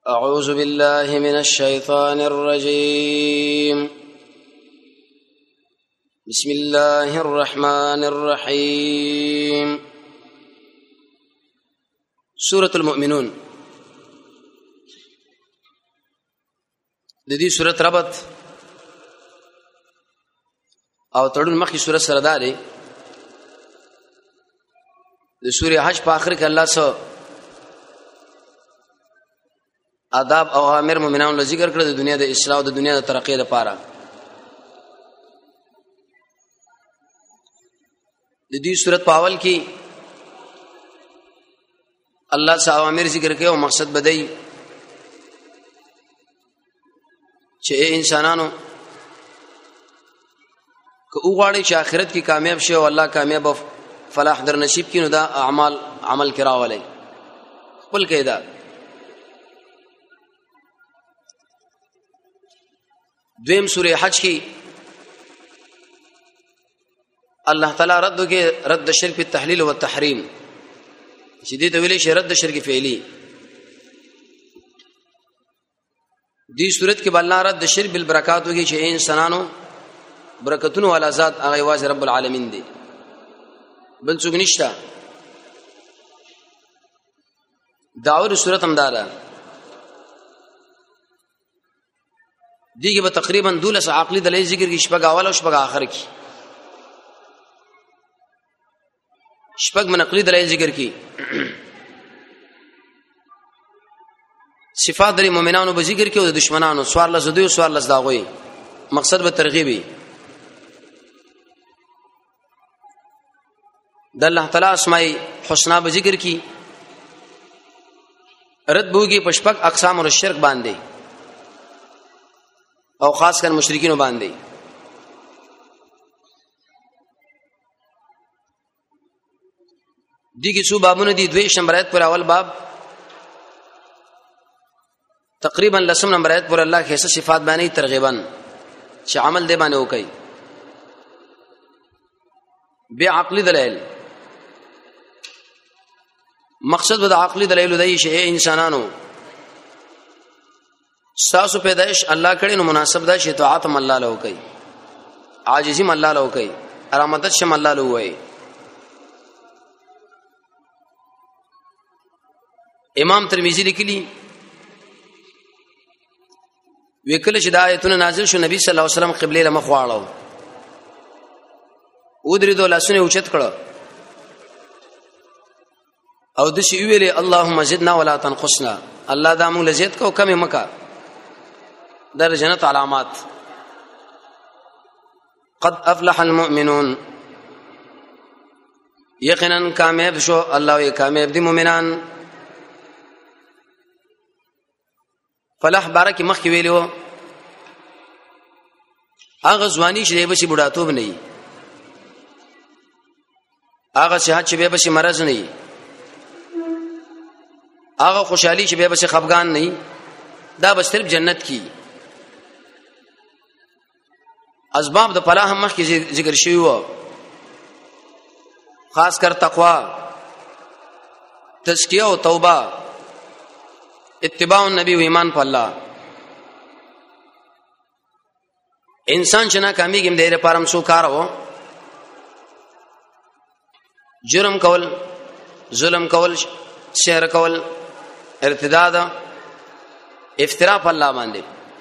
أعوذ بالله من الشيطان الرجيم. بسم الله الرحمن الرحيم. سورة المؤمنون. د دې سورۃ ربط او تړون مخکې سورۃ سره ده. د سورې حج په آخر کې الله سو آداب او اوامر مومنانو له ذکر کړل د دنیا د اصلاح او د دنیا د ترقۍ لپاره. د دې سورۃ په اول کې الله سو اوامر ذکر کوي او مقصد بدای چې انسانانو که وګړي چې آخرت کې کامیاب شي او الله کامیاب فلاح در نصیب کینو دا اعمال عمل کراولای خپل کېدا. دویم سورہ حج کی الله تعالی رد شرک په تحلیل او تحریم شدید ویلې شه رد شرک فعلی. دې صورت کې الله رد شرک بالبرکات وږي چې انسانانو برکتونو والا ذات هغه واز رب العالمین دی بل څوک نشته. داور صورت هم دارا دیگه به تقریبا 12 عقلی دلایل ذکر کی شپږ اول او شپږ اخر کی شپږ منقلی دلایل ذکر کی صفات د مؤمنانو به ذکر کی او د دشمنانو سوار لز دوی سوار لز داغوي مقصد به ترغیبی د الله تعالی اسماء الحسنا به ذکر کی رد بوږي پشپک اقسام او شرک باندې او خاص کر مشرکین باندې. دیږي څو بابونه دي. 2 نمبر آیت پر اول باب تقریبا 10 نمبر آیت پر الله کیسه صفات باندې ترغیبا چې عمل دې باندې وکي بیا عقلی دلایل. مقصد به د عقلی دلایل دی چې انسانانو ساسو پیدائش الله کړي نو مناسب ده چې طاعت الله له کوي عاجزی الله له کوي ارامت شم الله له وای. امام ترمذی لیکلی وکله چې د آیتونه نازل شو نبی صلی الله علیه وسلم قبله له مخ واړو او درې دوه لاسونه اوچت کړه او د شی ویلې اللهم زدنا ولا تنقصنا الله دا موږ لزیت کو کم مکه در جنت علامات. قد افلح المؤمنون یقینا کامیاب شو الله یې کامیاب دي مؤمنان. فلاح بارک مخ کې ویلو هغه ځواني چې به شي بډاتوب نه وي هغه صحت چې به شي مرز نه وي هغه خوشحالي چې به شي خفقان نه وي دا به صرف جنت کی اسباب د فلاح مخ کې ذکر شوی وو خاص کر تقوا تزکیه او توبه اتباع النبی و ایمان په الله. انسان چې ناکامیږي د لري پرم سو کارو جرم کول ظلم کول شر کول ارتداد افتراء په الله باندې.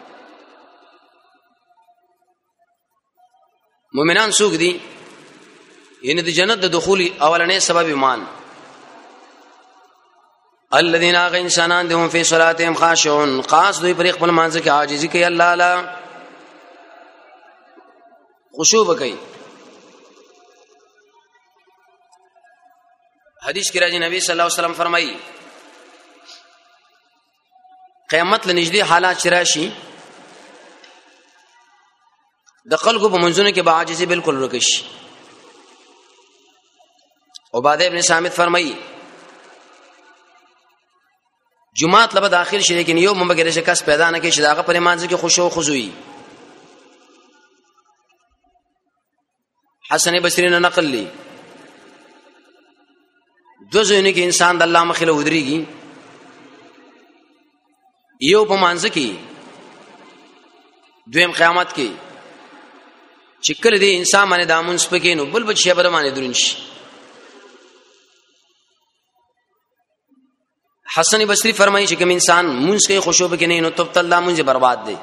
مومنان څوک دي؟ یعنی د جنت د دخول اولنې سبب ایمان. الذين اغ انسانان دهم فی صلاتهم خاشعون خاص دوی پر خپل مانځ کې عاجزی کوي الله اعلی خشوع کوي. حدیث کې راځي نبی صلی الله علیه وسلم فرمایي قیامت لنږدې حالات چې راشي د خلکو په منځونو کې به عاجزي بالکل رکشي. عباده ابن صامت فرمایي جمعات لبا داخل شي لیکن یو مبګره شکاس پیدا نه کې چې داغه پر مانځ کې خشوع خضوعي. حسن بصری نے نقل لی دو ځینې کې انسان د الله مخې له ودرېږي یو په مانځ کې دویم قیامت کې چې کله دې انسان باندې دامن سپکې نو بل بچي بر باندې درون شي. حسن بصری فرمایي چې کوم انسان مونږ کې خوشو به کې نه نو تبتل الله مونږه برباد دی.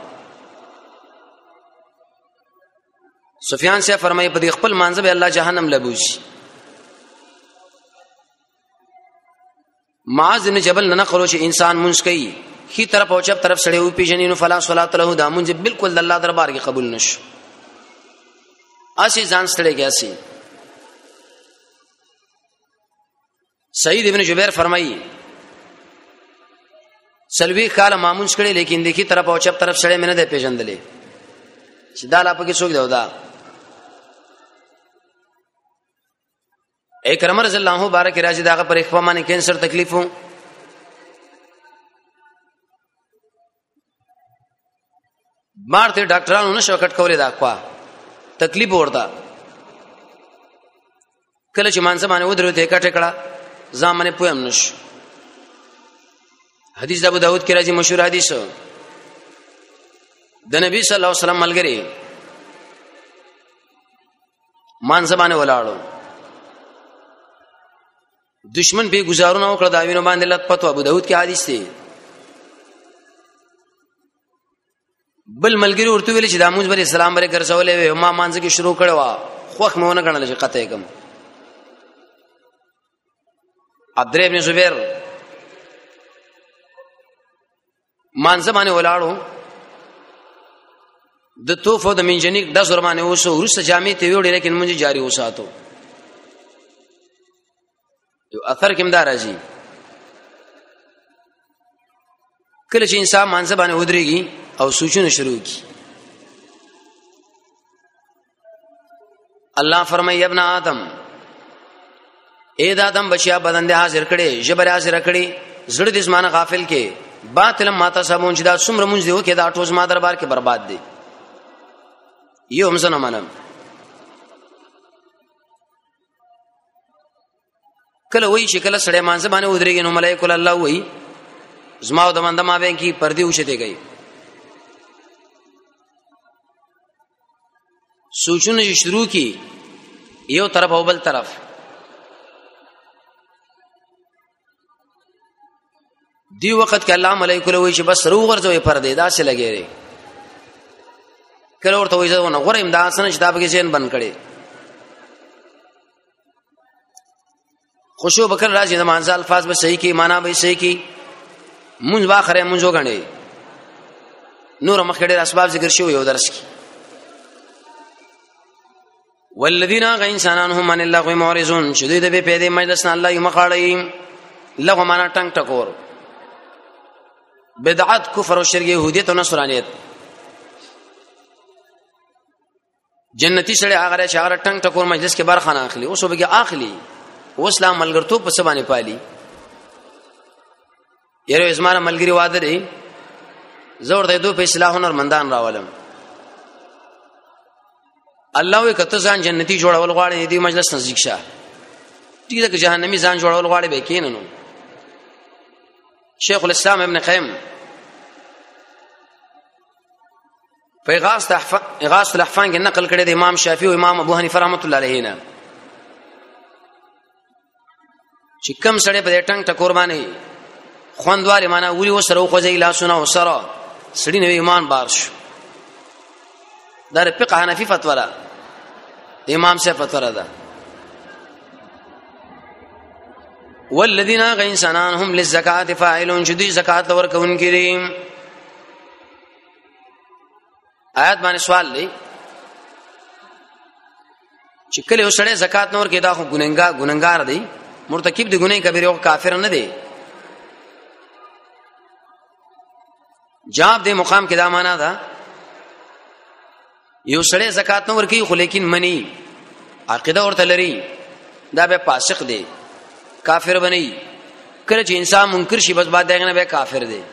سفیان سے فرمایي په دې خپل مانځ به الله جهنم لبوشي. معاذ بن جبل نه نقلو چې انسان مونږ کوي خي طرف او چپ طرف سړی او پیژنې نو فلا صلات له دا مونږ بالکل د الله دربار کې قبول نشو. اسی ځان ستړي کیسي. سعید ابن جبیر فرمایي سلوی کال مامون کړي لیکن دکی طرف او چپ طرف سړی منه ده پیژندلې چې دا لا پکې څوک دی ودا. اکرم رضی الله عنه بارک راځي داغه پر اخفا باندې کینسر تکلیف وو. مارته ډاکټرانو نشو کټ کولې دا خوا تکلیف ورته. کله چې مانځ باندې ودرو ته کټ کړه ځامنه پویم نشو. حدیث د ابو داود کې راځي مشهور حدیث د نبی صلی الله علیه وسلم ملګری مان زبانه ولاړو دشمن به گزارونه وکړه دا وینو باندې لټ پتو. ابو داود کې حدیث دی. بل ملګری ورته ویل چې د موسی عليه السلام باندې ګرځولې و ما مانځ کې شروع کړو خوخ مونږ نه غنل چې قطه کم. عبد الله ابن زبیر مانځ باندې ولاړو د توفو د منجنیک د زرمانه وسو ورسته جامع ته ویوړي لیکن مونږ جاری وساتو. یو اثر کوم دار راځي کله چې انسان مانځ باندې ودرېږي او سوچونه شروع کی. الله فرمایي ابن آدم اے د آدم بچیا بدن دې حاضر کړي جبر حاضر کړي زړه دې زمانه غافل کې باطل ماته سمون چې دا څومره مونږ دی وکي دا ټوز ما دربار کې برباد دي. یو هم زنه منم کله وای چې کله سړی مانځ باندې ودرېږي نو ملائکه الله وای زما د منده ما به کې پردي وشته گئی. سوچونه شروع کی یو طرف او بل طرف. دی وخت کې الله ملائکه له وای چې بس رو ورځوي پردې دا څه لګېره. کله ورته وای ځو نه غره امداد سره کتاب کې ځین بند کړي. خوشو بکر راځي د مانځ الفاظ به صحیح کی معنا به صحیح کی مونږ واخره مونږ وګڼي نور مخکړه اسباب ذکر شو یو درس کی. والذین غینسانهم من الله معرضون شدید به پیدا مجلس نه الله یې مخاړی لغه معنا ټنګ ټکور بدعت کفر او شرک يهودیت او نصرانیت. جنتی سره هغه چې هغه ټنګ ټکور مجلس کې برخه نه اخلي اوس وبګي اخلي او اسلام ملګرتوب په سبانه پالي. یره اسمانه ملګری واده دی زور ته دوه په اصلاح هنرمندان راولم. الله وی کته ځان جنتی جوړول غواړي دې مجلس نزدیک شه. ټیک ده که جهنمی ځان جوړول غواړي به کیننو. شیخ الاسلام ابن قیم په اغاث الاحفان کې نقل کړی د امام شافعي او امام ابو حنیفه رحمۃ اللہ علیه نه چې کوم سړی په ټنګ ټکور باندې خوندواله معنا ولي وسره خوځي لاسونه وسره سړی نو ایمان بار شو. دا فقه حنفي فتوا ده امام سے فتوا ده. والذین غینسانان هم للزکات فاعلون جدی زکات ورکون کریم. آیات باندې سوال لې چې کله وسړی زکات نور کې دا خو ګننګار دی مرتکب دی ګناه کبیره او کافر نه دی. جواب دې مقام کې دا معنا ده یو سړی زکات نور کوي خو لیکن منی عقیده ورته لري دا به فاسق دی کافر بنئ. کله چې انسان منکر شي بس بعد دغه نه به کافر دی.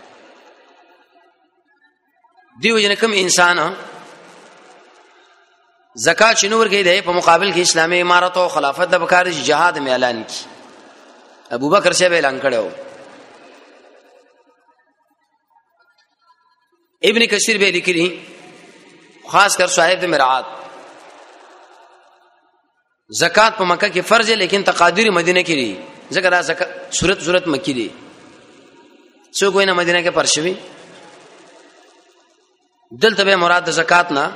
دیو جن کوم انسان زکات شنور کې دی په مقابل کې اسلامي امارت او خلافت د بکار جهاد می اعلان کی. ابو بکر سے اعلان کړو ابن کثیر به لیکلی خاص کر صاحب د مرعات زکات په مکه کې فرض ہے لیکن تقادیر مدینه کې لري ځکه دا زکات صورت مکی دی څو کوینه مدینه کې پرشوي دلته به مراد د زکات نه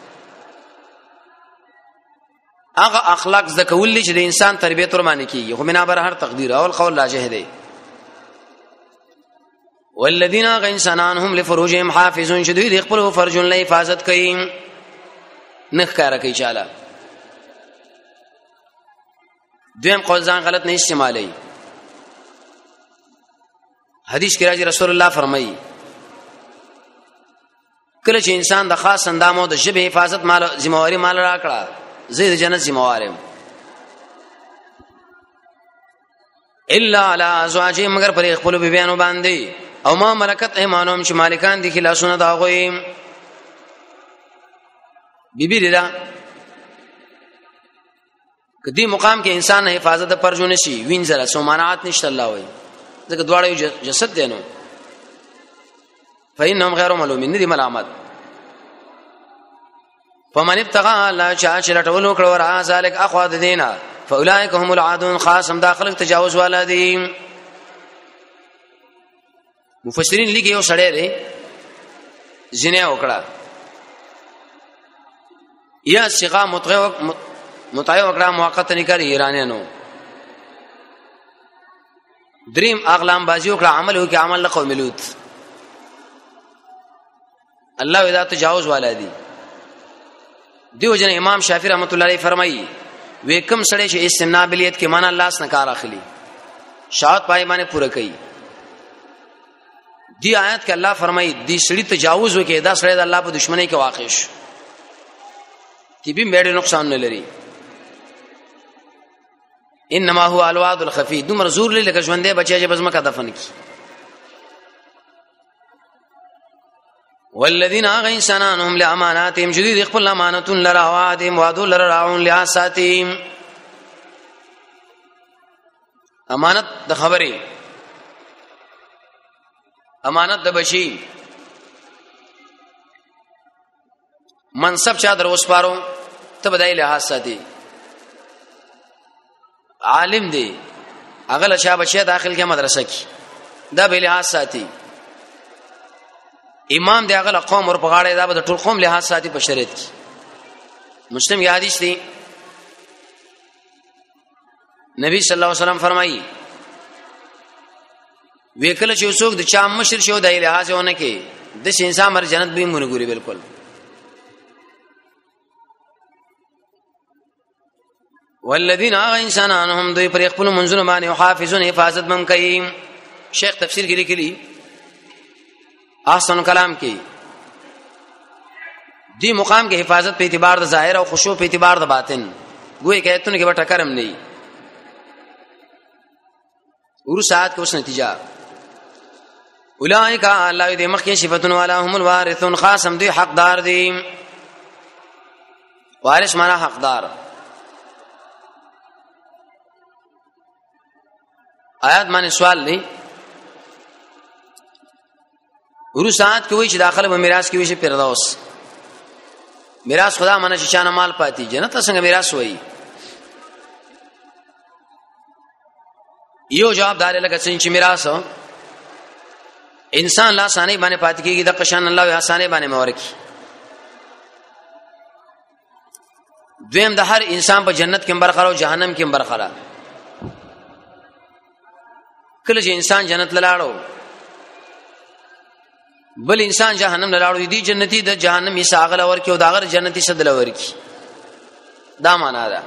هغه اخلاق زکول چې د انسان تربیت ورمانه کیږي خو بنا بر هر تقدیر او القول راجح دی والذین غینسانان هم لفروجهم حافظون شدید خپل فرجون له حفاظت کوي نخ کار کوي چاله دویم قول ځان غلط نه استعمالي حدیث کې راځي رسول الله فرمایي کله چې انسان د خاص اندامو د ژبه حفاظت مال ذمہواری مال راکړه زید جنت ذمہوارم الا علی ازواجهم مگر پر خپل بیانو باندې او ما ملکت ایمانهم چې مالکان دي خلاصونه دا غوي بیبی لرا کدی مقام کې انسان حفاظت پر جو نشي وینځره سو مانعات نشته الله وي ځکه دواړه یو جسد دي نو فإنهم غیر ملومین دي ملامت فمن ابتغى الله شاشره ټول کړه ورا ذلک اخوا د دینا فاولئک هم العادون خاصم داخل تجاوز والا دي مفسرین لیکي یو سړی دی زنا وکړه یا صيغه متعیب وکړه موقت نه کوي ایرانیانو دریم اغلام بازی وکړه عمل وکړه عمل له قوم لوط الله اذا تجاوز والا دي دیو جن امام شافعی رحمت الله علیه فرمایي وکم سړی چې استمناء بلیت کې معنا الله سره کار اخلي شاعت پای باندې پوره کوي دی آیت کې الله فرمایي دی سړی تجاوز وکړي دا سړی د الله په دشمنی کې واقع شي تی به مېړه نقصان نه لري انما هو الوعد الخفي دومره زور لکه ژوندې بچي چې بزمکه دفن کی والذین انسانان هم لاماناتهم جدید خپل امانتون لرا وعدهم وعدوا لراعون لعاساتهم امانت د خبرې امانت د بشي منصب چا در وسپارو ته بدای له حسادي عالم دی اغل شاه بچی داخل کې مدرسه کې دا به له حسادي امام دی اغل قوم ور پغاړې دا به ټول قوم له حسادي په شریعت کې مسلم کې حدیث دی نبی صلی الله علیه وسلم فرمایي وکله چې څوک د چا مشر شو د لحاظونه کې د انسان مر جنت به مونږ ګوري بالکل والذین انسانان هم دوی پر خپل منځونه باندې حافظون حفاظت من کوي شیخ تفسیر کې لیکلي احسن کلام کې دی مقام کې حفاظت په اعتبار د ظاهر او خشوع په اعتبار د باطن ګوي کہتون کې وټه کرم نه ور ساعت کو نتیجہ اولئک الله دې مخکې صفاتون والا هم الوارثون خاصم دوی حقدار دي وارث معنا حقدار آیات باندې سوال نه ورو ساعت کوي چې داخله به میراث کې وي چې فردوس میراث خدا منه چې چانه مال پاتې جنت څنګه میراث وایي یو جواب دار لکه څنګه چې میراث انسان لا سانه باندې پاتې کېږي د قشان الله یا سانه باندې مورکی دویم د هر انسان په جنت کې برخه او جهنم کې برخه کله چې انسان جنت لاړو بل انسان جهنم لاړو دي جنتی د جهنم یې ساغل ورکی او داغر جنتی صدل ورکی دا معنا ده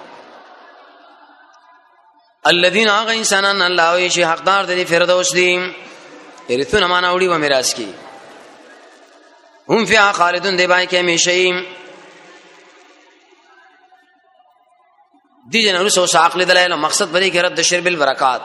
الذين اغ انسانان الله یې حقدار دي فردوس دي ارثون معنا وړي و میراث کی هم فی خالدون دی باندې کې همیشه دي جن رسو عقل دلایل مقصد بری کې رد شرب البرکات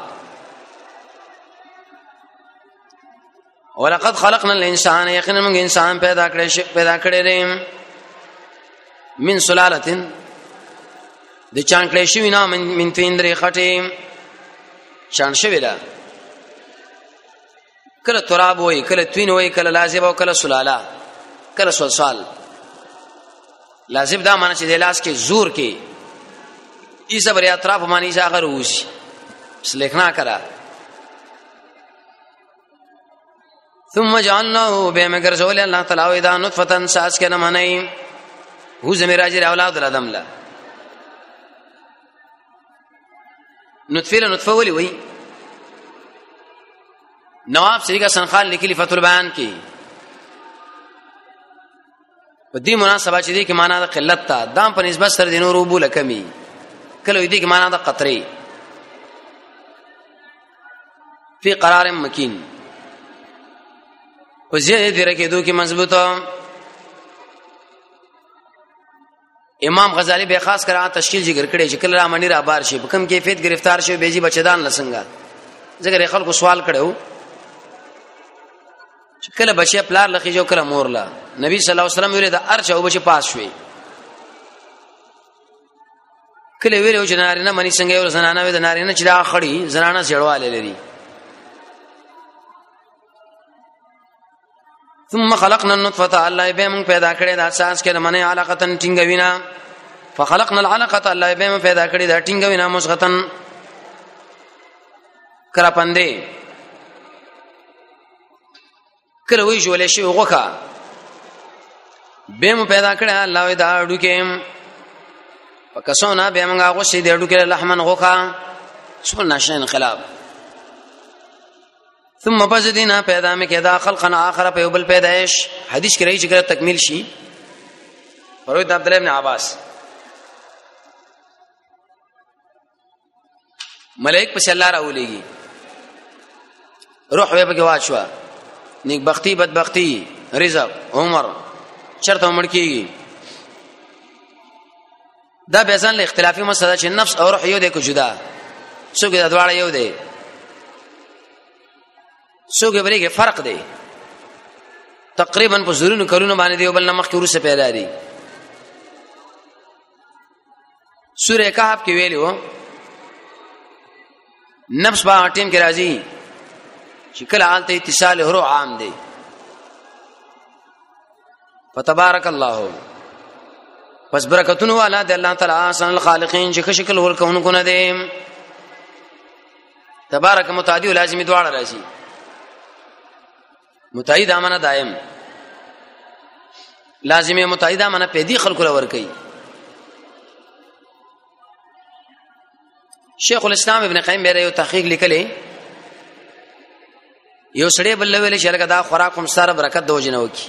ولقد خلقنا الانسان یقینا موږ انسان پیدا کړی دی من سلالتن د چانکلې شوی نه من تیندري خټې شان شوی دا کله تراب وای کله توین وای کله لازم او کله سلاله کله سوال لازم دا معنی چې د لاس کې زور کې ایسا بر اطراف معنی ځا غر وش بس لیکنا کرا ثم جعلناه بمگر زول الله تعالی اذا نطفه ساس کنه معنی هو زمیراجر اولاد الادم لا نطفه ولی وی نواب سریقہ سنخال لیکلی فتح البیان کی په دې مناسبه چې دې کې معنا د قلت تا دام په نسبت سره د نورو بوله کمی کله دې کې معنا د قطري فی قرار مکین او زیاده دې راکېدو کې مضبوطه امام غزالی به خاص کړه تشکیل ذکر کړي چې کله را منی را بار شي په کوم کیفیت گرفتار شي بیجی بچدان لسنګا ځکه خلکو سوال کړو چې کله بچي پلار لخي جو کله مور لا نبی صلی الله علیه وسلم ویل دا ارچ او بچي پاس شوي کله ویل چې نارینه منی څنګه یو زنانه وي د نارینه چې دا خړی زنانه سیړواله لري ثم خلقنا النطفه الله به موږ پیدا کړی دا اساس کې منه علاقتن ټینګوینا فخلقنا العلقه الله به موږ پیدا کړی دا ټینګوینا مسغتن کرا پندې کله وی جوړې شي وغوخه به موږ پیدا کړی الله دا اډو کې پکاسونه به موږ هغه شي د اډو کې لحمن غوخه څو نشه انقلاب ثم بزدنا پیدا میں کدا خلقنا اخر په بل پیدائش حدیث کې راځي چې تکمیل شي روایت عبد الله ابن عباس ملائک په الله راولېږي روح به کې واچوا نیک بختی بدبختی رزق عمر چرته عمر کیږي دا به ځان له اختلافي مسله چې نفس او روح یو دی کو جدا څوک دا دواړه یو دی څوک به کې فرق دی تقریبا په زورونو کلونو باندې دی بل نمخ کې ورسه پیدا دي سوره کهف کې ویلو نفس با ټیم کې راځي چې کله حالته اتصال هرو عام دی فتبارك الله پس برکتونو والا دی الله تعالی احسن الخالقین چې شکل ورکوونکو نه دی تبارک متعدی او لازمی دواړه راځي متعید امانه دائم لازمی متعید امانه پیدي خلق لور کوي شیخ الاسلام ابن قیم به یو تحقیق لیکلی یو سړی بل ویل چې لکه دا خوراکم سره برکت دوجنه وکي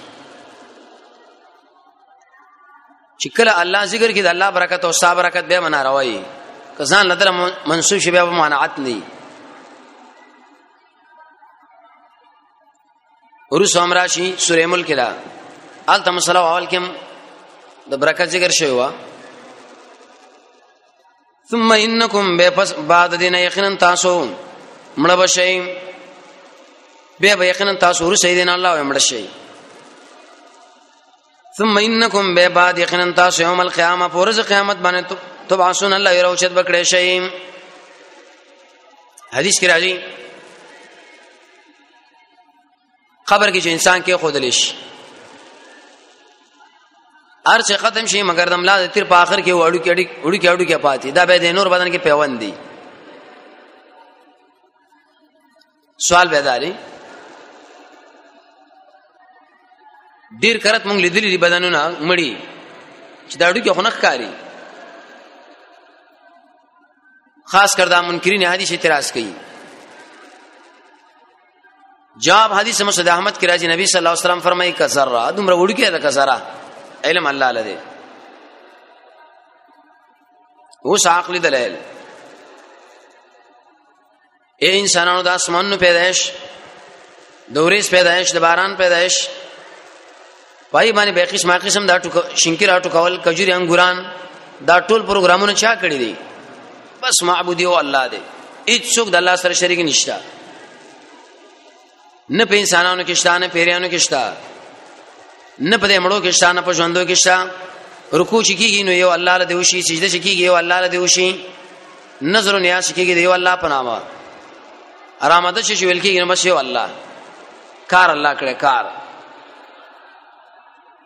چې کله الله ذکر کړي د الله برکت او صاحب برکت به منا راوي کزان لدر منسوب شي به معنات نه ورس امراشی سورہ ملک دا التم صلو اول کم د برکت ذکر شوی ثم انکم بپس بعد دین یقینا تاسو مړ بشئ به یقینا تاسو ور سیدنا الله مړ شئ ثم انکم بعد یقینا تاسو یوم القیامه فرض قیامت باندې تبعثون الله یروچت بکړی شئ حدیث کې راځي قبر کې چې انسان کې خودل شي ارچ ختم شي مگر د ملا تیر په اخر کې وړو کې پاتې دا به د نور بدن کې پیوند دي سوال پیدا لري ډیر کرت مونږ لیدلې دي بدنونه مړی چې دا وړو کې خنک کاری خاص کر دا منکرین حدیث اعتراض کوي جواب حدیث مسعود احمد کی راځي نبی صلی الله علیه وسلم فرمایي کذرا دمر وړو کې دا کذرا علم الله لده اوس عقل دلیل اے انسانانو د اسمانونو پیدائش د ورځ پیدائش د باران پیدائش پای باندې به قسم دا شینکیر اټو کول کجوري انګوران دا ټول پروګرامونه چا کړی دي بس معبودی او الله دی هیڅ څوک د الله سره شریک نشته نه په انسانانو کې شته نه پیریانو کې شته نه په مړو کې شته نه په ژوندو کې شته رکوع کیږي نو یو الله له دیوشي سجده کیږي یو الله له دیوشي نظر نیاز کیږي یو الله په نامه آرامده شي ویل کیږي نو بس یو الله کار الله کړه کار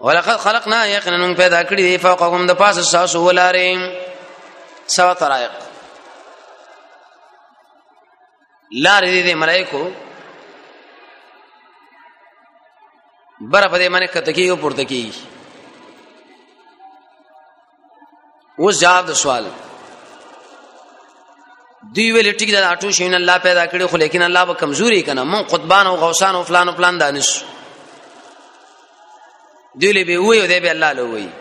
ولقد خلقنا یقینا پیدا کړی دی فوقهم د پاسه ساسو ولارې سوا طرائق لارې دې ملائکو بر په دې باندې کته کیو پورته کی. اوس جواب د سوال دی ویل ټیک دا اټو شین الله پیدا کړی خو لیکن الله به کمزوري کنه مون قطبان او غوسان او فلان او فلان دانش دی له به وی او دی به الله له وی.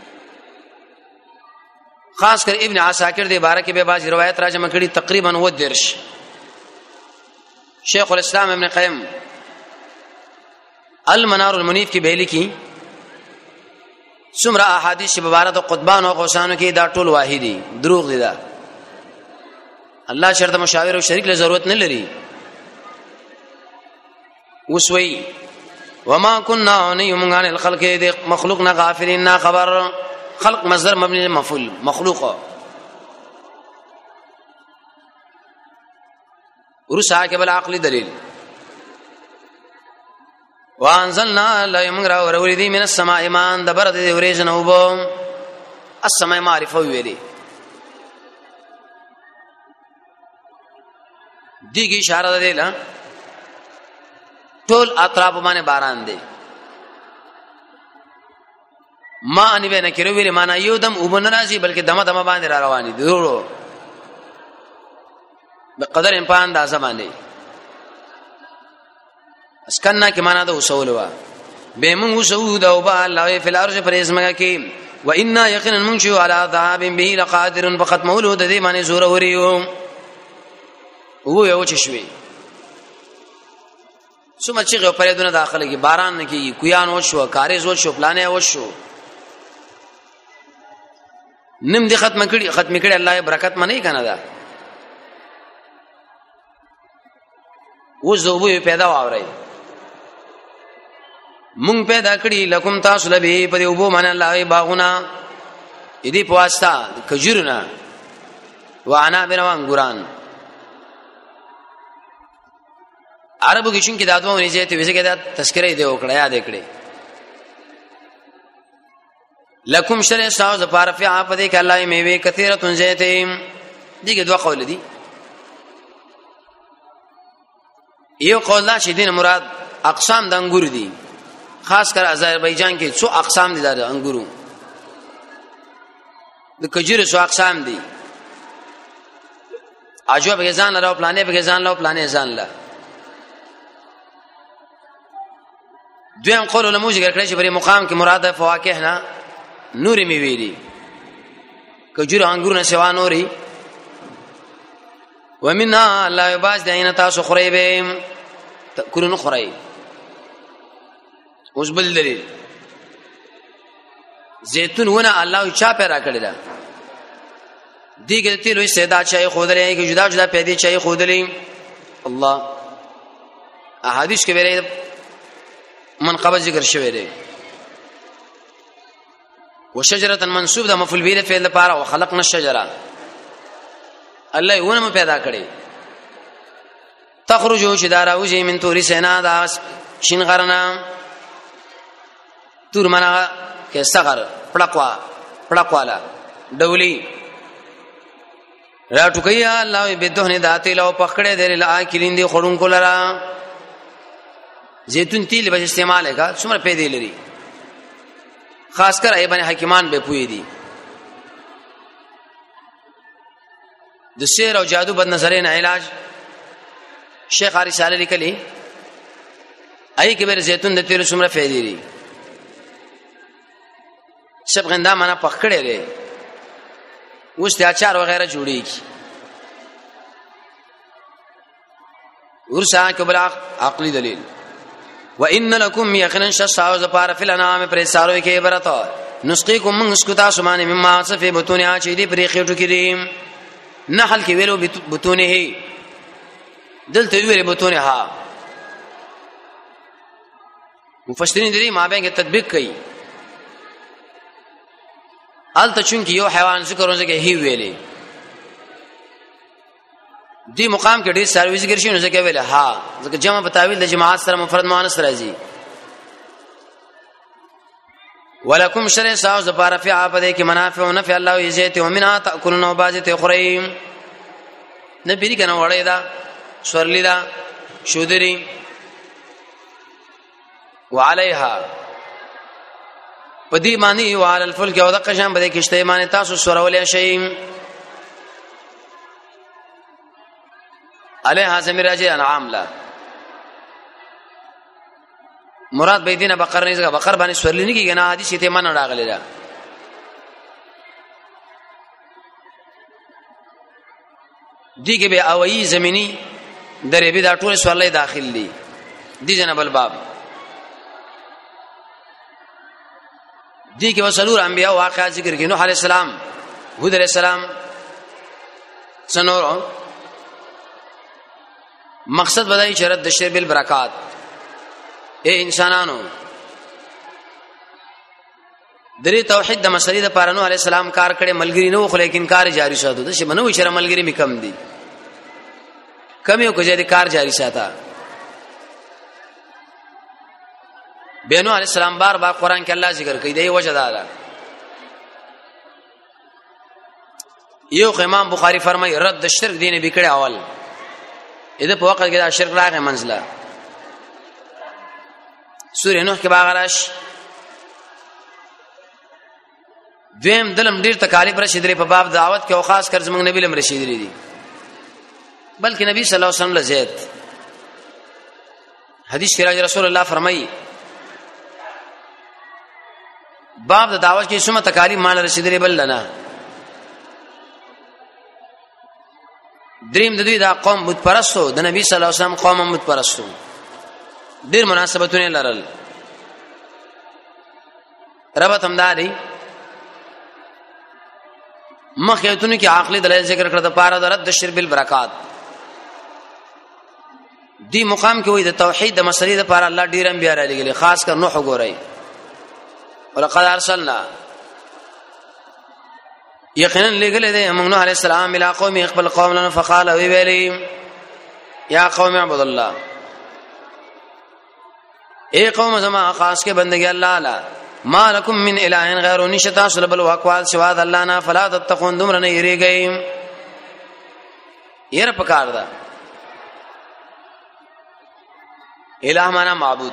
خاص کر ابن عساکر دې بارے کې به باز روایت راجمه کړي تقریبا و درش. شیخ الاسلام ابن قیم المنار المنیف کی بیلی کی څومره احادیث په بارے د قطبان او غوسانو کې دا ټول واحدی دروغ دي. دا الله شرط مشاور او شریک له ضرورت نه لري. وسوي وما كنا نيمون عن الخلق دي مخلوقنا غافلين خبر خلق مصدر مبني للمفعول مخلوق ورسا کې بل عقلي دلیل. وانزلنا لا يمغرا وروريدي من السماء ایمان د برد دی ورېژن وبو السماء معرفه ویلي دیږي اشاره ده له ټول اطراف باندې باران دی. ما ان به نکرو ویل معنا یو دم وبن راځي بلکې دمه دمه باندې را رواني دي ورو بقدر امپان دا زمانه اسکنا کې معنا ده وسول وا به مون وسود او با الله فی الارض فرزمه کې و انا یقینا منشو علی ذهاب به لقادر فقط مولود دې باندې زور وریو وو یو چ شوي څومره چې غو پرېدونه داخله کې باران نه کې کویان و شو کارز و شو پلانې و شو نیم دي ختم کړي الله برکت منې کنه دا و زوبو پیدا واوري مونږ پیدا کړی لکم تاسو لبه په دې وبو من الله باغونه دې په واسطه کجورنا وانا بنوان ګوران عربو کې څنګه دادو ونی چې ته وسه کې دا تذکرې دی وکړه یاد کړې لکم شر ساز پارفی اپ دې ک الله میوه کثیرتون زیتیم دغه دوه قول دي. یو قول دا چې دین مراد اقسام د انګور دي خاص کر آذربایجان کې څو اقسام دي د انګورو د کجورو څو اقسام دي اجو به ځان لرو پلانې به ځان لرو پلانې ځان لا دویم قول له موږ ذکر کړی چې په مقام کې مراد فواکه نه نوري میوې دي کجورو انګور نه سوا نوري ومنها لا يباس دین تاسو خریبه تاکلون خری. اوس بل دلیل زيتون ونه الله چا پیدا کړی دا دیګه تیلوي سیدا چای خودلې کې جدا جدا پیدا چای خودلې الله احادیث کې ویلي منقبه ذکر شوی دی. وشجره منسوب ده مفعول به فعل لپاره او خلقنا الشجره الله یونه پیدا کړی تخرجو شداراوجی من تور سینا دا شین غرنا تور منا کې صغر پړقوالا ډولی را ټکیا الله به دهنه داتې لو پخړې دې لا کلین دي خړون کولرا زيتون تیل به استعمال کا څومره پیدا لري خاص کر ایبن حکیمان به پوي دي د سحر او جادو بد نظرین علاج شیخ علی صالح لیکلی ای کې بر زيتون د تیل څومره پیدا لري سب غندا معنا پخړې لري اوس د اچار وغیرہ جوړیږي ورسا کبل عقلی دلیل وان لکم یقینا شصاو زپار فی الانام پر سارو کې عبرت نسقیکم من اسکتا سمانه مما صفی بتون اچ دی پر خېټو کې دي نحل کې ویلو بتونه دلته ویل بتونه ها مفسرین دې ما به کې تطبیق کوي الته چون کې یو حیوان ذکر ورته هی ویلې دی مقام کې ډېر سرویس ذکر شي نو ځکه ویل ها ځکه جمع په تعویل د جماعت سره مفرد مؤنث راځي ولکم شر ساوز لپاره فی عبادت کې منافع او نفع الله یزیت او منها تاکلون او بازت اخرین نه بیری کنه وړی دا سورلی دا شودری وعليها پدی معنی وعلى الفلك او د قشم بده کشته معنی تاسو سورولې شي علیها زمراجه انعام لا مراد به دینه بقر نه ځکه بقر باندې سورلی نه کیږي نه حدیث ته من راغلی دا دیګه به اوئی زمینی درې به دا ټول سورلې داخل دي دی جناب الباب دی کې وسلور انبیاء واقعات ذکر کړي نوح علیہ السلام هود علیہ السلام څنور مقصد بدای شرط د شرب البرکات اے انسانانو درې توحید د مسلې د پاره نوح علیہ السلام کار کړي ملګری نو خو لیکن کار جاری ساتو د شي منو شر ملګری می کم دي کم یو کوجه کار جاری ساته بینو علیہ السلام بار بار قران کې الله ذکر کوي دی وجه دا یو امام بخاری فرمای رد شرک دین به کړه اول اې په وخت کې دا شرک راغی منزله سورې نوح کې باغراش دیم دلم ډیر تکالیف رسیدلې په باب دعوت کې او خاص کر زمنګ نبی لم رسیدلې دي بلکې نبی صلی الله علیه وسلم لزید حدیث کې راځي رسول الله فرمایي باب د دعوت کې څومره تکالیف مان رسیدلې بل لنا دریم د دوی دا قوم بت پرستو د نبی صلی الله علیه وسلم قوم بت پرستو ډیر مناسبتونه لرل ربط همداري مخیتونه کې عقلی دلایل ذکر کړه د پاره د رد شرب البرکات دی مقام کې وې د توحید د مسلې د پاره الله ډیر انبیاء را لګلي خاص کر نوح وګورئ ولقد ارسلنا یقینا لګلې ده موږ نوح علیہ السلام الى قوم خپل قوم لنا فقال وی ویلی یا قوم اعبدوا الله اے قوم زما خاص کې بندګي الله اعلی ما لكم من اله غیر نشتا سلبل واقوال سوا د الله نه فلا تتقون دمر نه یریږئ ير پکار دا الہ معنا معبود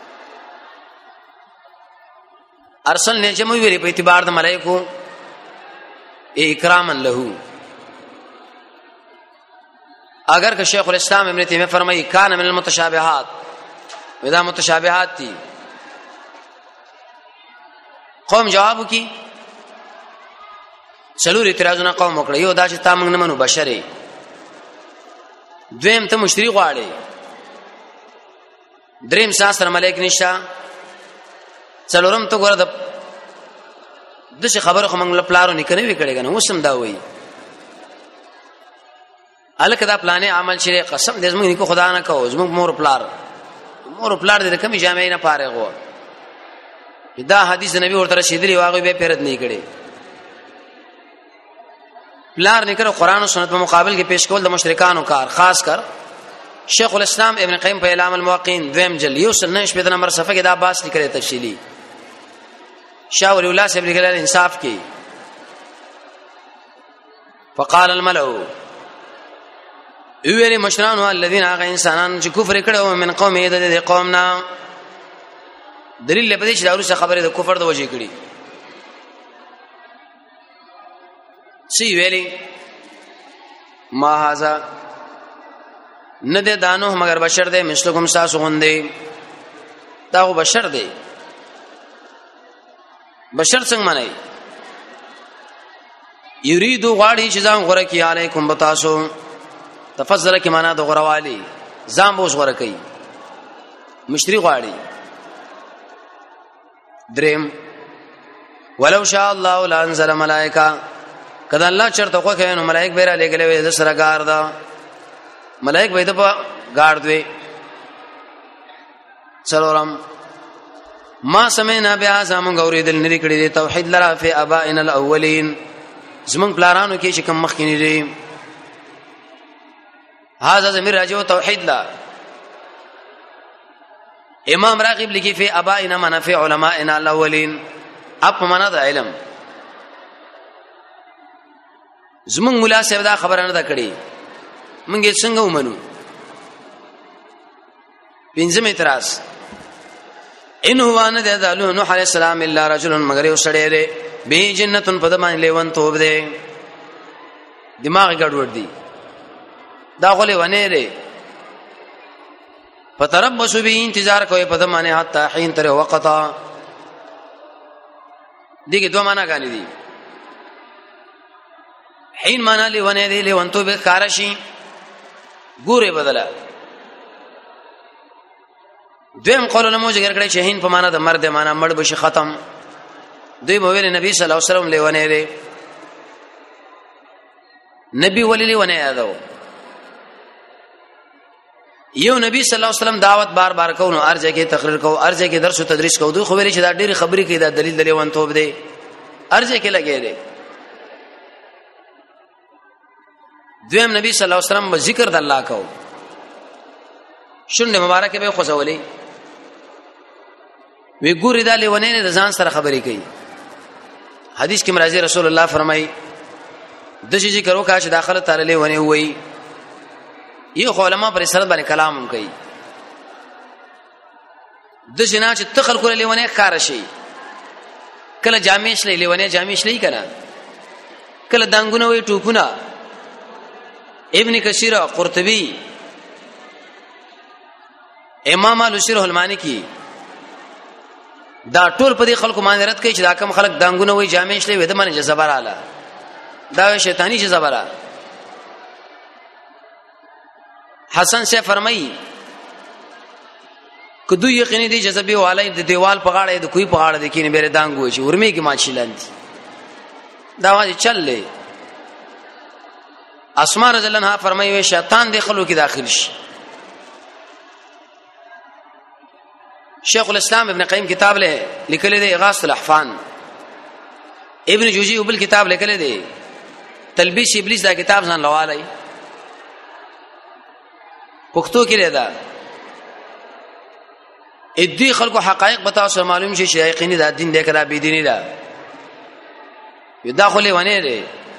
ارسل نه جمع ویری په اعتبار د ملائکو اکراما له اگر کہ شیخ الاسلام ابن تیمیہ فرمائی کان من المتشابهات ودا متشابهات تھی قوم جواب کی څلور اعتراضونه قوم وکړه یو دا چې تا موږ نه منو بشری دویم ته مشری غواړي دریم ساسر ملائک نشا څلورم ته ګوره د څه خبره خو موږ پلارو نکنه وی کړي کنه وسم دا وای الکه دا پلانې عمل شری قسم دې زموږ نیکو خدا نه کو زموږ مور پلار دې کمی جامې نه پاره غو دا حدیث نبی ورته رسیدلی واغې به پیرد نه کړي پلار نکره قران او سنت په مقابل کې پیش کول د مشرکانو کار خاص کر شیخ الاسلام ابن قیم په اعلام الموقین دویم جل یو سل 9 نمبر صفحه کې دا باس لیکل تفصیلی شاه ولی الله صاحب لیکل انصاف کې فقال الملأ ویری مشران الذين اغه انسانان چې کفر کړو من قومه د قومنا دلیل په دې چې دا ورسره خبره د کفر د وجې کړي سی ویلی ما هاذا نه ده دانو مگر بشر ده مثلکم ساسو غندې دا بشر ده بشر څنګه معنی یریدو غاړي چې ځان غره کی علیکم بتاسو تفضل کی معنا د غروالی ځان بوس غره کوي مشری غاړي دریم ولو شاء الله لانزل ملائکه کله الله چرته خو کوي نو ملائک به را لګلې وي د سره ګار دا ملائک به د په ګار دوی څلورم ما سمعنا بها زمون غوریدل نری کړي دي توحید لرا فی ابائنا الاولین زمون پلارانو کې چې کوم مخکینی دي هاذا زمیر راجو توحید لا امام راغب لکی فی ابائنا منافع علماءنا الاولین اپ معنا د علم. زمون مولا صاحب دا خبره نه دا کړي مونږ څنګه ومنو. پنځم اعتراض ان هو ان د نوح علیہ السلام الا رجل مگر یو سړی دی به جنتون په دمان لیوان توب دی دماغ ګډوډ دی دا غولې ونه لري فتربصوا به انتظار کوي په دمانه حتا حين تر وقتا. دغه دوه معنا غانې دي. حين معنا لیوانه دی لیوان توب کارشي ګوره بدله. دویم قولونه مو ذکر کړی چې هین په معنا د مرد معنا مړ بشي ختم. دوی په ویل نبی صلی الله علیه وسلم لیونه لري نبی ولی لیونه یادو. یو نبی صلی الله علیه وسلم دعوت بار بار کوو ارجه کې تقریر کوو ارجه کې درس او تدریس کوو. دوی خو ویل چې دا ډېری خبرې کې دا دلیل دی وان توب دی ارجه کې لګی دی. دویم نبی صلی الله علیه وسلم ذکر د الله کوو شونډه مبارکه به خوځولې وی ګوري دا لیونه نه ځان سره خبرې کوي. حدیث کې مرضی رسول الله فرمایي د شي ذکر وکړه چې داخله تعالی لیونه وي. یو علماء پر سره باندې کلام هم کوي د جنا چې تخلق لیونه کار شي کله جامیش لیونه جامیش لې کړه کله دنګونه وي ټوپونه. ابن کثیر قرطبی امام الوسیر المالکی دا ټول په دې خلکو باندې رد کوي چې دا کم خلک دنګونه وي جامیش لې وې د باندې جزبر اعلی دا شیطانی جزبر. حسن سے فرمایي کدو یقیني دي جذبه والای د دیوال په غاړه د کوی په غاړه د کینې بیره دانګو شي ورمه کې ماشي لاندې دا واځي چللې. اسماء رضی الله عنها فرمایي شیطان د خلکو کې داخل شي. شیخ الاسلام ابن قیم کتاب له لیکل دی اغاث الاحفان. ابن جوزی وبل کتاب لیکل دی تلبیس ابلیس دا کتاب ځان لوالای پښتو کې لیدا ادي خلکو حقایق بتا سره معلوم شي چې یقیني دا دین دې کړه بي دیني دا یداخلي ونه لري.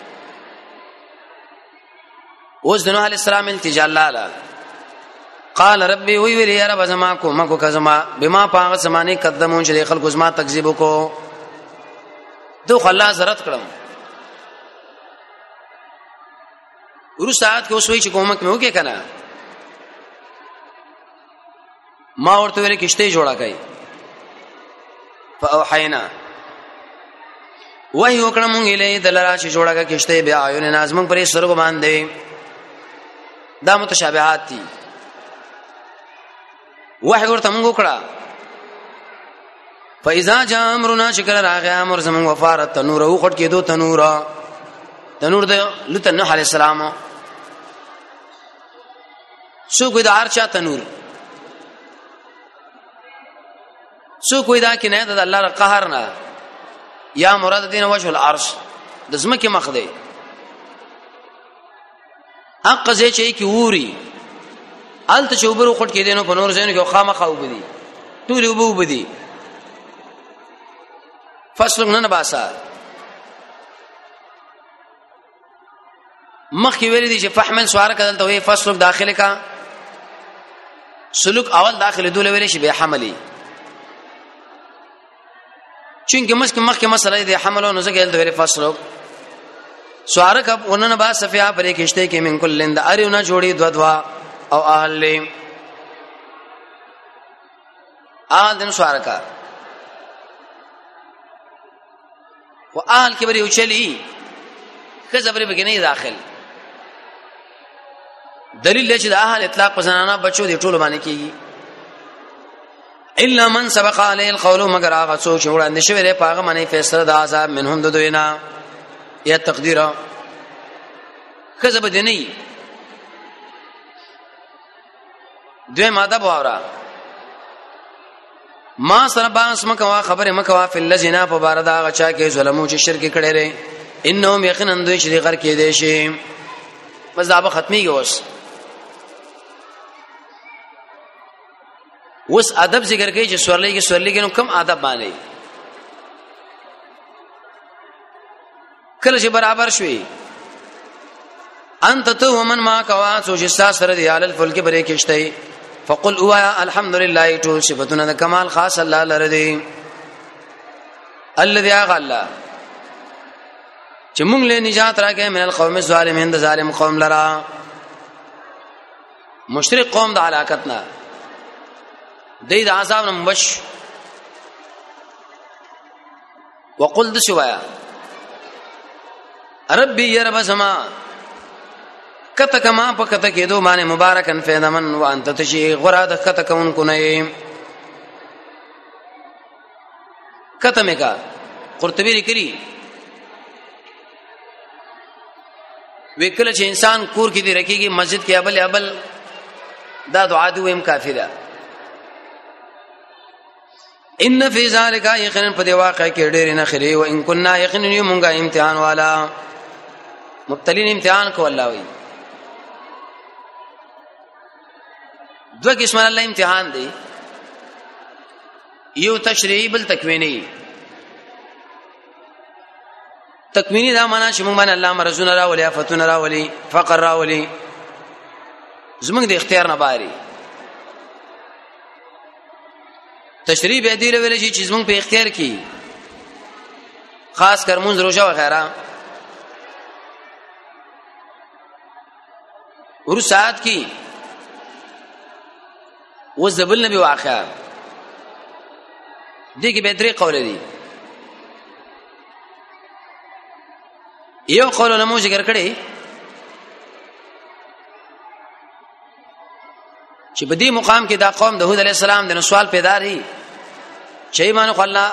اوس د نوح علی السلام التجا الله قال ربي وی ویل یا رب زما کو مکو کزما بما پاغه زمانه قدمون چې خلکو زما تکذیب کو دوه الله زرت کړم. ورو ساعت کې اوس وی چې کومک مې وکې کنه ما ورته ویل کشته جوړه کړي فاوحینا وحی وکړه مونږ له دلرا چې جوړه کړه کشته بیا عیون نازم پرې سرګ باندې دا متشابهات دي. وحی ورته مونږ وکړه فاذا جاء امرنا شکر راغه امر زمون وفارت تنور او خټ کېدو تنور د لوط نوح علی السلام سو کوئی د ارچا تنور سو کوئی دا کې نه د الله قهر نه یا مراد دین وجه العرش د زمکه مخ دی حق زې چې کی ووري الته چوبرو خټ کې دینو په نور زین کې خامخ او بدی ټول وبو بدی فصل نه باسا مخ کې ویل دي چې فحمل سوار کدل ته وي فصل داخله کا سلوک اول داخله دوله ویل شي به حملي چونکه مخ کې مسله دي حمل او نزګل د ویل فصل سوار کب ونن با صفیا پرې کېشته کې من کل لند ارونه جوړي دوا او اهل دن سوار کا و اهل کې بری اوچلی خزبري بګنی داخل دلیل چې د اهل اطلاق په زنانه بچو دی ټولو باندې کیږي الا من سبق علی القول مگر هغه څوک چې وړاندې شوی دی پاغه باندې فیصله د عذاب منهم د دوینا یا تقدیر خزب دیني دوی ماده بوورا ما سره باس مکوا خبره مکوا فی الذین فباردا غچا کې ظلمو چې شرک کړي لري انهم یقینا دوی چې غر کې دي شي مذهب ختمي وس ادب ذکر کوي چې سورلې کې نو کم ادب باندې کله چې برابر شوي انت تو ومن ما کوا سوچ سره دی عل الفلک بری کشته فقل اوا الحمدلله تو صفاتنا د کمال خاص الله لره دی الذي غلا چې موږ له نجات راکې من القوم الظالمین د ظالم قوم لرا مشرک قوم د علاقتنا د عذاب نه مبش وقل د شوایا ربي يا رب سما کته کما په کته کې دوه معنی مبارکن فیدمن وانت تشی غرا د کته کون کو نه کته مې کا قرطبی لیکلی وکله چې انسان کور کې دی رکیږي مسجد کې ابل دا دعا دی ویم کافی ده ان فی ذلک یقینا په دی واقع کې ډېر نه خلی او ان كنا یقینا یمغه امتحان والا مبتلین امتحان کو الله وی دو قسم الله امتحان دی یو تشریعی بل تکوینی تکوینی دا معنا چې موږ باندې الله مرزونه راولي افتونه راولي فقر راولي زموږ د اختیار نه باري تشریع به دی ویل شي چې زموږ په اختیار کې خاص کر مونږ روزه وغیرہ ور ساعت کی و زبل نبی واقعا دي کې به درې قول دي یو قول نمو ذکر کړي چې په دې مقام کې دا قوم د هود علی السلام د سوال پیدا لري چې ایمان خو الله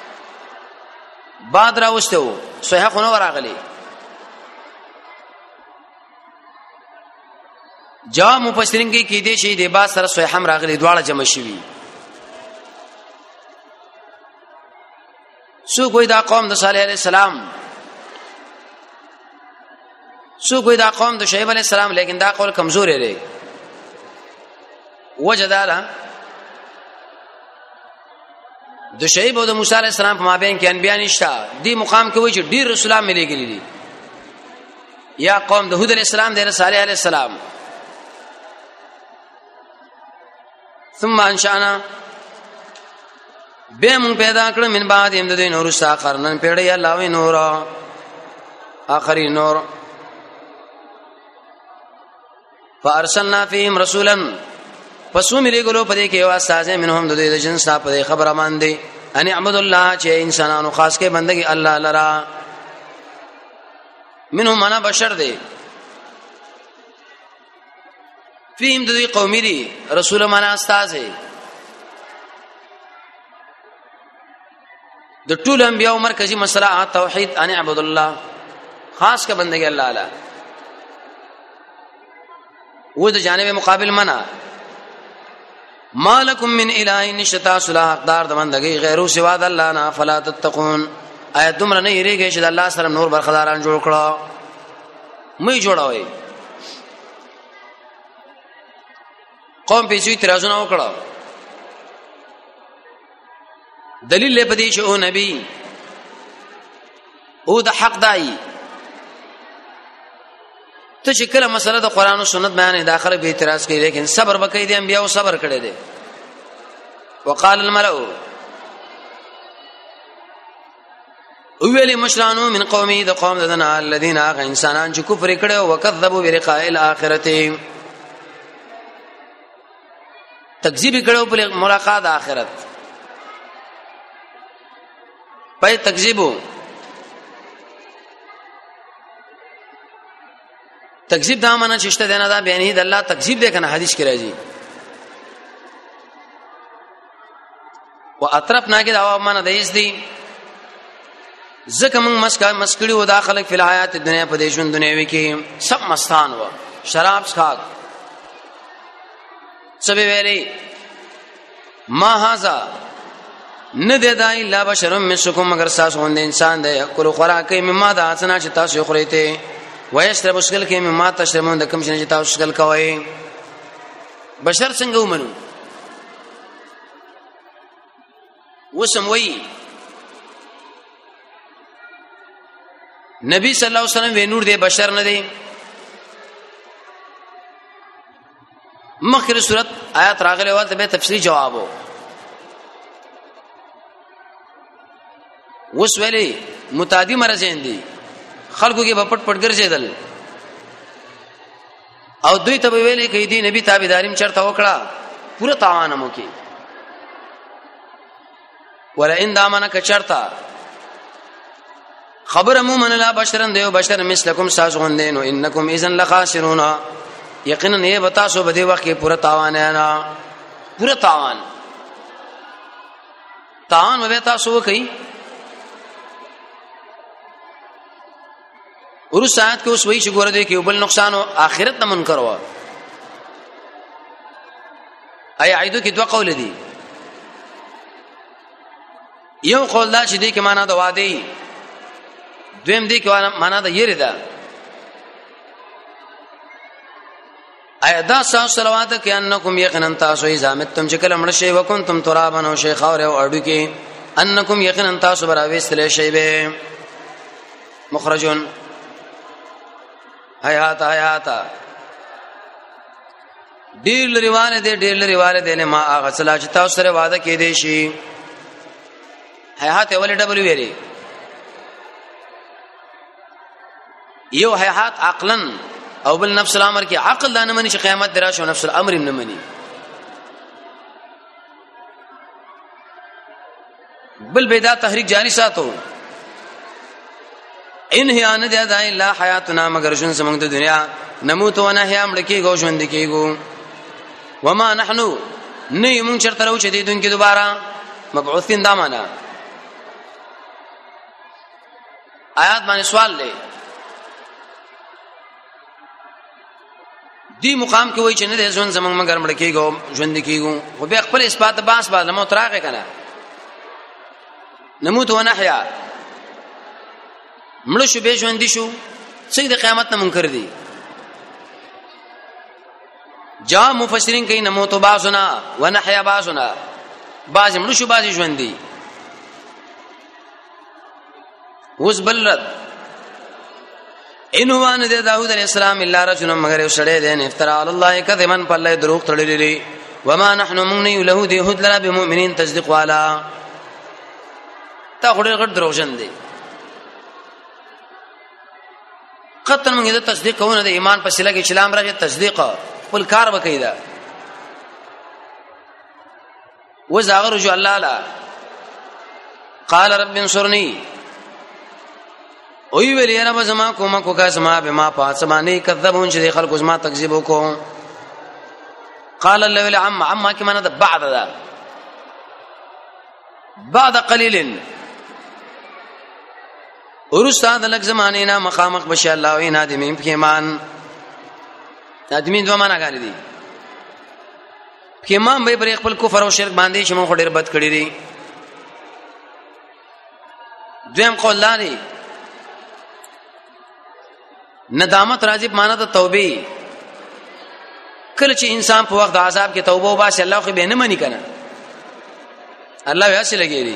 بعد راوستو صحیح خو نو راغلي جواب مفسرین کې دي چې د با سره صحیح هم راغلي دواړه جمع شوي سو کوئی دا قوم د صالح علیہ السلام سو کوئی دا قوم د شعیب علیہ السلام لیکن دا قول کمزور دی وجداله د شعیب او د موسی علیہ السلام په مابین کې انبیاء نشته دی مقام کې وایي چې ډیر رسولان مليږي دي یا قوم د هود علیہ السلام د صالح علیہ السلام ثم انشانا به مون پیدا کړ من بعد هم د دې نور سا قرنن پیړې الله وی نور اخري نور فارسلنا فيهم رسولا پسو ملي ګلو پدې کې واسطه منهم د دې جنس په خبره باندې ان اعبد الله چې انسانانو خاص کې بندګي الله لرا منهم انا بشر دي فيهم د دې قومي دي رسول معنا استاد د ټول انبیاء مرکزی مسله توحید ان اعبد الله خاص کې بندګي الله لرا و د جانب مقابل منا مالکم من اله نشتا صلاح اقدار د بندګي غیرو سوا د الله نه فلا تتقون آیت دمر نه یریږي چې د الله سره نور برخداران جوړ کړه مې جوړوي قوم په شي اعتراضونه وکړه دلیل له پدې چې او نبی او د حق دای ته چې کله مسله د قران او سنت بیان داخله به اعتراض کوي لیکن صبر وکړي دي انبیاء او صبر کړي دي وقال الملأ ویل مشرانو من قومي د قوم دنا الذين اغ انسانان چې کفر کړي او وکذبوا بلقاء الاخرته تکذیب کړي په ملاقات اخرت پای تکذیب دا معنا چې شته نه دا بیان دی الله تکذیب دی کنه حدیث کې راځي و اطرفنا کې دا معنا دی دي ځکه موږ مسکړي و داخله په حیات دنیا په دې ژوند دنیوي کې سب مستان و شراب څښاک سبه ویلي ما هاذا نه دی دا الا بشر مسکم مگر تاسو غوند انسان دی کول خوراکې مما دا څنګه چې تاسو خوريته ويشرب اسکل کې مما تشربون د کوم شي چې تاسو اسکل کوي بشر څنګه ومنو وسم وی نبی صلی الله علیه وسلم وی نور دی بشر نه دی. مخکې صورت آیات راغله ولته به تفصیلی جواب وو. وس ویلي متعدی مرزین دي خلکو کې په پټ پټ ګرځیدل او دوی ته ویلي کې دي نبی تابعداریم چرته وکړه پوره تاوان مو کې ولا ان دامنک چرتا خبر مو من لا بشرن دیو بشر مثلکم سازون دینو انکم اذن لخاسرون یقینا نه بتا سو بده وخت کې پوره تاوان نه پوره تاوان به تاسو کوي. ورو ساعت کې اوس وایي چې ګوره دې کې بل نقصان او اخرت نه منکر و. اي عیدو کې دوه قول دي. یو قول دا چې دې کې معنا د وعده، دویم دې کې معنا د یری ده. ايدا صلوات کې انکم یقینا تاسو ازامتم چې کله مړ شي وکنتم ترابا او شیخ او اډو کې انکم یقینا تاسو براويستل شي به مخرجون حیات ډیر لريواله دي نه ما هغه صلاح چې تاسو سره وعده کې دي شي. حیات ولې ډبل ویلي یو حیات عقلن او بل نفس الامر کې عقل نه مني چې قیامت دراشه او نفس الامر نه مني. بل پیدا تحریک جاری ساتو ان هي ان د الا حیاتنا مگر ژوند زمونږ د دنیا نموت و نه هم لکه گو ژوند کېګو وما نحنو نه مون چرته راو چې دې دن کې دوباره مبعوثین دا معنا آیات باندې سوال لې دی مقام کې وای چې نه د ژوند زمونږ مگر مړ کېګو ژوند کېګو خو به خپل اثبات باس باز نمو تراغه کنه نموت و نحیا مړ شو به ژوند شو څنګه د قیامت نه منکر دي. جا مفسرین کوي نموت باسنا و نحیا باسنا باز مړ شو باز ژوند دي. اوس بلرد ان هو ان د داوود علیہ السلام الا رجل مگر وسړی دین افترا علی الله کذبا فله دروغ تړللی وما نحن من له دی هد لنا بمؤمنین تصدیق والا تا خوري غټ دروژن دي. قطن موږ د تصدیق کوونه د ایمان په سله کې چلام راځي تصدیق خپل کار وکړي دا وزاغر جو الله لا قال رب انصرني اوی ویلی رب زما کومه کو کا سما بما پاسمانی کذبون چې خلق زما تکذیب وکړو. قال الله عما کی معنا د بعد قلیل ورستاد لک زمانینا مخامخ بش الله و نادمین پکمان نادمین دوه معنا غالي دي پکمان به پر خپل کفر او شرک باندې چې مونږ ډېر بد کړی دي. دویم قول لري ندامت راځي معنا د توبې کله چې انسان په وخت د عذاب کې توبه وباسي الله خو به نه مني کنه الله یې اصل لګيري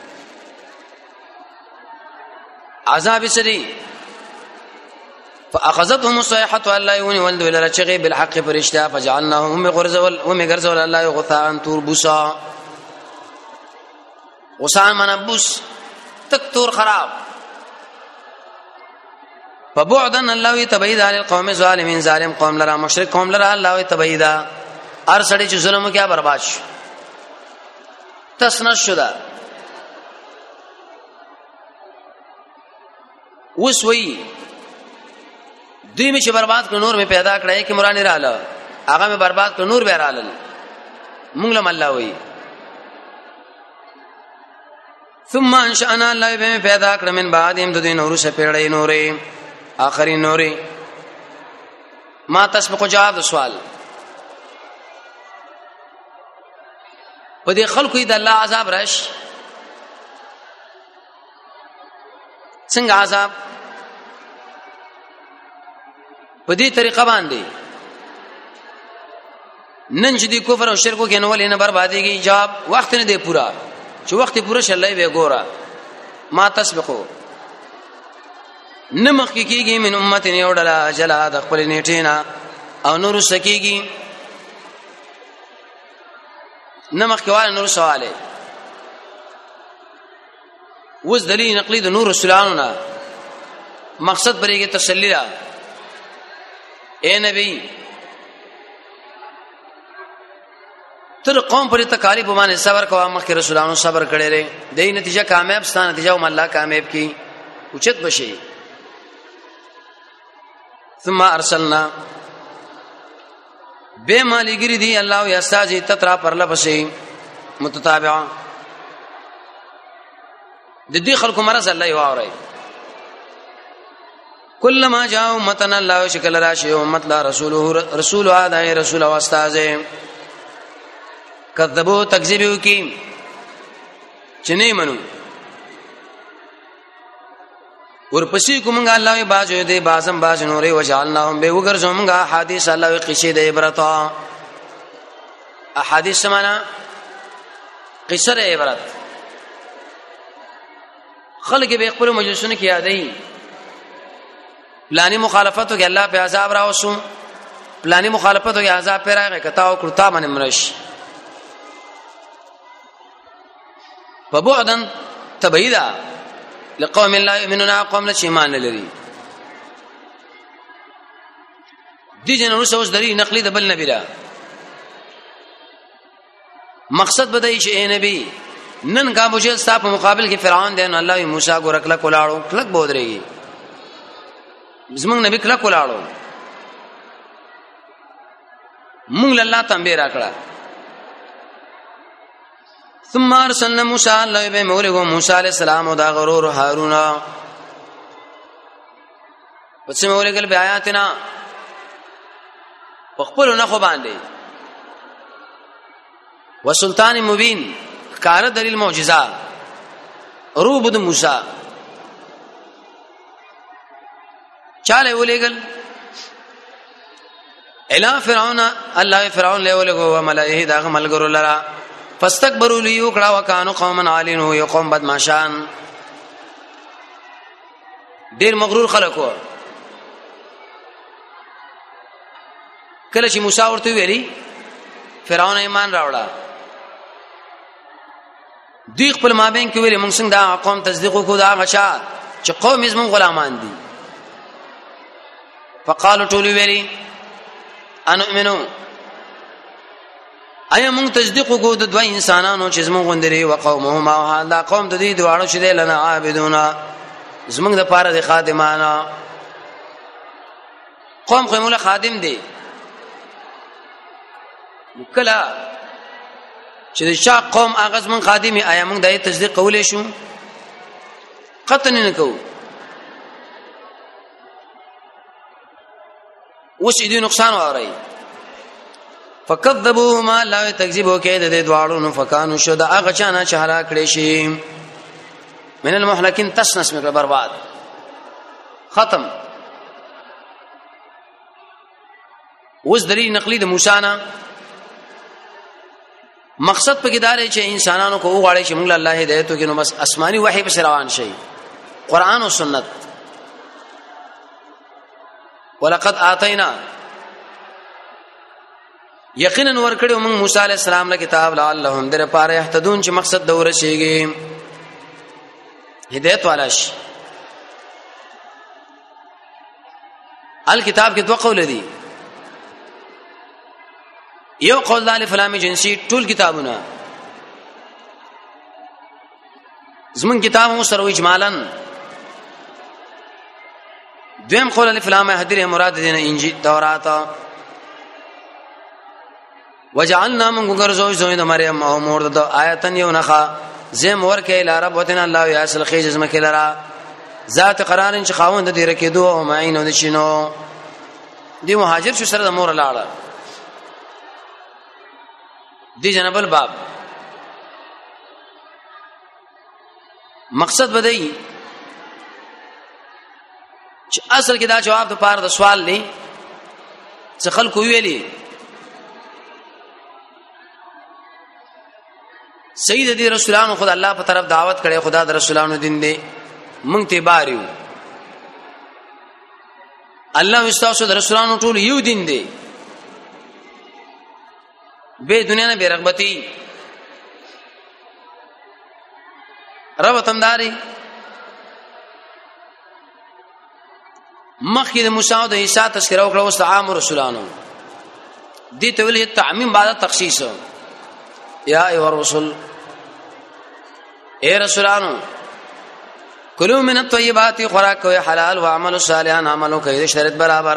عذاب سری فاخذتهم الصيحه الله يوني ولد ولا رچغي بالحق فرشتہ فجعلناهم غرزول الله غثاء تربصا غثاء منبوس تکتور خراب فبعدن الله تبعید علی القوم الظالمین ظالم قوم لرا مشرک قوم لرا الله تبعید ار سړی چې ظلم کیا برباد شو تسنس شدا اوس وی دوی می چې برباد کړ نور می پیدا کړای کی مرانی رااله هغه می برباد کړ نور به رااله مونږ لم الله وی ثم انشأنا الله به پیدا کړ من بعدهم د دین نور څخه پیړې نورې آخری نورې ما تسبق جواب سوال په دې خلکو دې الله عذاب راشي څنګه عذاب په دې طریقه باندې نن چې دې کفر او شرک کې نه ولې نه برباديږي جواب وخت نه دی پورا چې وخت پورا شلای به ګوره ما تسبقو نمخ کیږي من امت یو ډله جلا د خپل نیټینا او نور سکیږي نمخ کواله نور سواله وز دلیل نقلی د نور رسولانو نه مقصد بریږي تسلی را اے نبی تر قوم پر تکالیف باندې صبر کوه مخکې رسولانو صبر کړي لري دې نتیجه کامیاب ستانه نتیجه هم الله کامیاب کی اوچت بشي ثم ارسلنا به مالګری دی الله یا استاجی تترا پر لپسې متتابعه د دې خلکو مرز الله یو اوري کلمہ جاء امتنا الله شکل راشي امت لا رسول هذا رسول او استاذ کذبوا تکذیبوا کی چنه منو ورپسې کومه الله باجو دې بازم باج نورې وجعلناهم به وګرځومغه حدیث الله قصې د عبرت احادیث معنا قصه د عبرت خلق به خپل مجلسونه کې یادې پلانی مخالفتو کې الله په عذاب راوسو پلانی مخالفتو کې عذاب پر راغی کتا او کرتا باندې مرش فبعدا تبعیدا لقوم لا یؤمنون قوم لا ایمان لري دي جن رسوس دلی نقلی د بل نبی را مقصد بدای چې اے نبی نن کا بوجل صاحب مقابل کې فرعون دین الله موسی ګورکله کولاړو کلک بودريږي زمون نبی کله کولاړو مونږ الله تنبيه راکړه ثم ارسلنا موسی الله به مولغو موسی عليه السلام او دا غرور هارون پس مولګل بیااتنا خپل نه خو باندې وسلطان مبین کار دلیل معجزہ روب د موسی چاله ولېګل الا فرعون الله فرعون له ولګو وملائه دا ملګرو لرا فاستكبروا ليقرا وكانوا قوما عالين هو قوم بدمعشان ډیر مغرور خلکو کله چې موسی ورته ویلي فرعون ایمان راوړا دوی خپل مابین کې ویلي موږ څنګه دا قوم تصدیق کو دا غشا چې قوم زمون غلامان دي فقالوا طول ویلي ان امنو ایا موږ تصدیق کو د دوه انسانانو چې زمون غوندري او قومهما او دا قوم د دې دواړو چې لنا عابدون زمونږ د پاره د خادمانه قوم قومله خادم دي کله چې د شا قوم اغاز من خادمي آیا موږ د تصدیق کولې شو قطن نه کو اوس دې نقصان واره فكذبوهما لا تكذبوا كيد د دواړو نو فکانو شو د اغه چانه چې هلاک کړي شي من المهلكين تسنس مګر برباد ختم اوس دلیل نقلی د موسی نه مقصد په کدارې چې انسانانو کو وغواړي چې موږ الله هدایت وکړو بس آسماني وحي په روان شي قران او سنت ولقد اتینا یقینا ورکړو موږ موسی علی السلام له کتاب لعلهم در پاره اهتدون چې مقصد دوره شيږي هدایت والا شي الکتاب کې دوه قول دي یو قول الف لام جنسی ټول کتابونه زمون کتاب مو سره اجمالاً دویم قول الف لام هدیره مراد دین انجیل تورات وجعلنا من غرزو زوی د مریم او مور د آیتن یو نخا زم ورکه الی ربوتنا الله یاسل خیز زمکه لرا ذات قرار چې خاوند د دې رکیدو او معین د شینو دی مهاجر شو سره د مور لاړه دی جنبل باب مقصد بدای چې اصل کې دا جواب د پاره د سوال دی چې خلکو ویلي سید دي رسولانو خدای الله په طرف دعوت کړي خدا د رسولانو دین دی مونږ ته باریو الله واستاسو د رسولانو ټول یو دین دی به دنیا نه بیرغبتی رب تمداري مخکې د موسی او د عیسی تذکرہ وکړه او عام رسولانو دي ته ویل تعمیم بعد تخصیص یا ایها الرسل اے رسولانو کلوا من الطیبات خوراک کوي حلال او عمل صالحا عملو کوي شرط برابر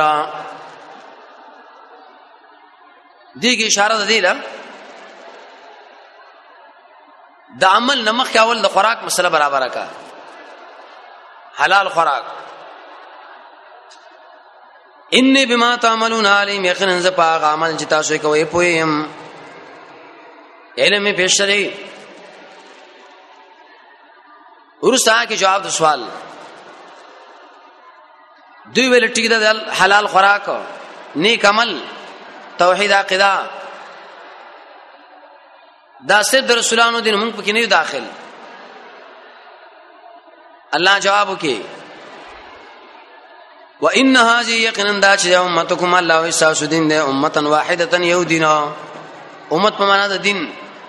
دي کی اشاره ده دیله د عمل نمخ کې اول د خوراک مسله برابر کا حلال خوراک انی بما تعملون علیم یقینا ز پاغ عمل چې تاسو کوي پویم علم پیشری ورسته کې جواب د سوال دوی ویل ټیک ده حلال خوراک نیک عمل توحید عقیده دا صرف د رسولانو دین موږ پکې نه داخل الله جواب وکي وان هذه یقینا دا چې امتکم الله واساس دین ده امه واحده یو دین امت په معنا د دین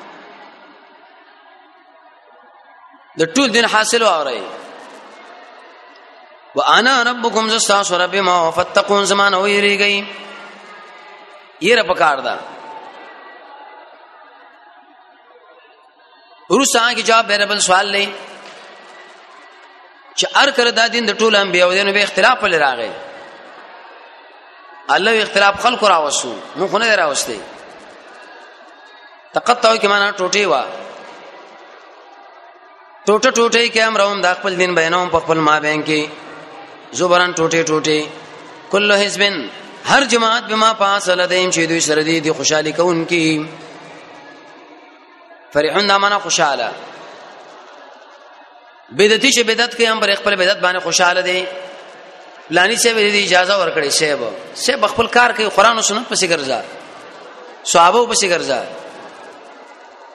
د ټول دین حاصل اوري وانا ربکم ذاس رب ما فتقون زمان ويریږي یره پکار دا ورسا کی جواب بیربل سوال لې چې ار کړه دا دین د ټول انبیاء دینو به اختلاف ولې راغی الله اختلاف خلق راوسو مو خو نه راوستي تقطعوا کی معنا ټوټي وا ټوټه کې امروم د خپل دین بیانوم په خپل ما بین کې زبران ټوټه کله حزبن هر جماعت بما پاس لدیم چې دوی سره دي خوشحالي کوونکی فرحون دا معنا خوشاله بدعتي چې بدعت کوي هم پر خپل بدعت باندې خوشاله دي پلاني چې دې اجازه ورکړي شه به خپل کار کوي قران او سنت پسې ګرځا صحابه پسې ګرځا